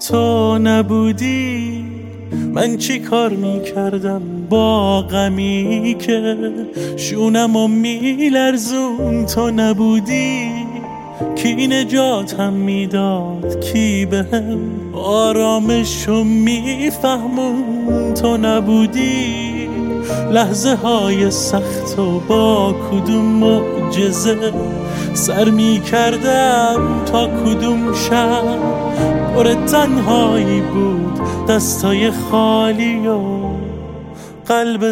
تو نبودی من چی کار میکردم با غمی که شونمو میلرزون. تو نبودی کی نجاتم میداد، کی بهم آرامشو میفهمون. تو نبودی لحظه های سخت و با کدوم معجزه سر میکردم تا کدوم شب پر تنهایی بود، دستای خالی و قلب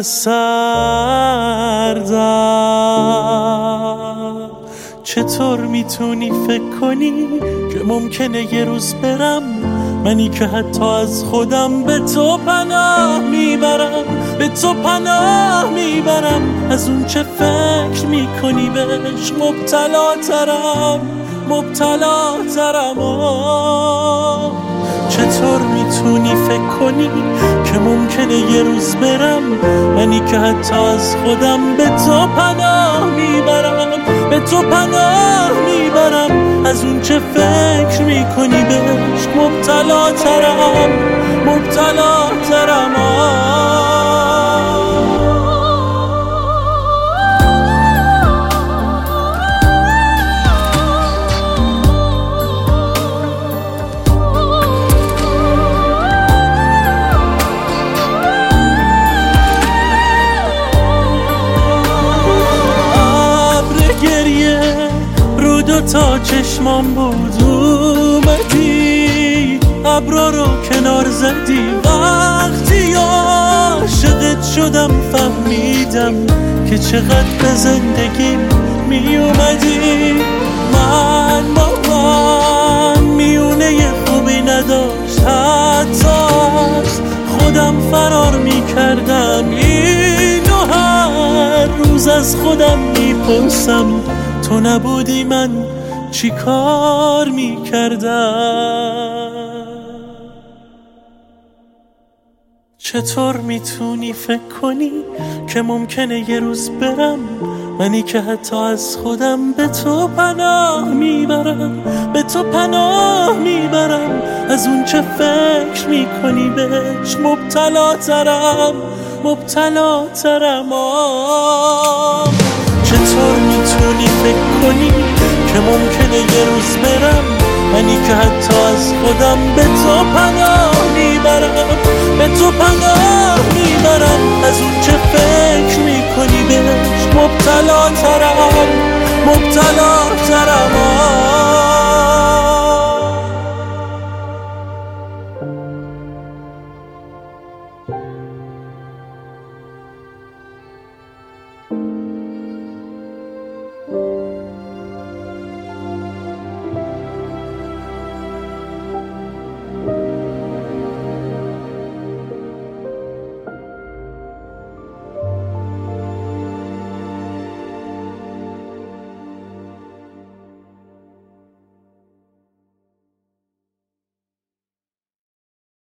سردم. چطور میتونی فکر کنی که ممکنه یه روز برم، منی که حتی از خودم به تو پناه میبرم، به تو پناه میبرم. از اون چه فکر میکنی بهش مبتلا ترم، مبتلا ترم. چطور میتونی فکر کنی که ممکنه یه روز برم، منی که حتی از خودم به تو پناه میبرم، به تو پناه میبرم. از اون چه فکر میکنی بهش مبتلا ترم، مبتلا ترم. تا چشمام بود اومدی، ابرا رو کنار زدی. وقتی عاشقت شدم فهمیدم که چقدر به زندگی می اومدی. من میونه خوبی نداشت، حتی خودم فرار می کردم. اینو هر روز از خودم می پرسم، تو نبودی من چی کار می کردم؟ چطور میتونی فکر کنی که ممکنه یه روز برم، منی که حتی از خودم به تو پناه میبرم، به تو پناه میبرم. از اون چه فکر میکنی بهش مبتلا ترم، مبتلا ترم. چطور میتونی فکر کنی که ممکنه یه روز برم، منی که حتی از خودم به تو پناه میبرم، به تو پناه میبرم. از اون چه فکر میکنی بهش مبتلا ترم، مبتلا ترم.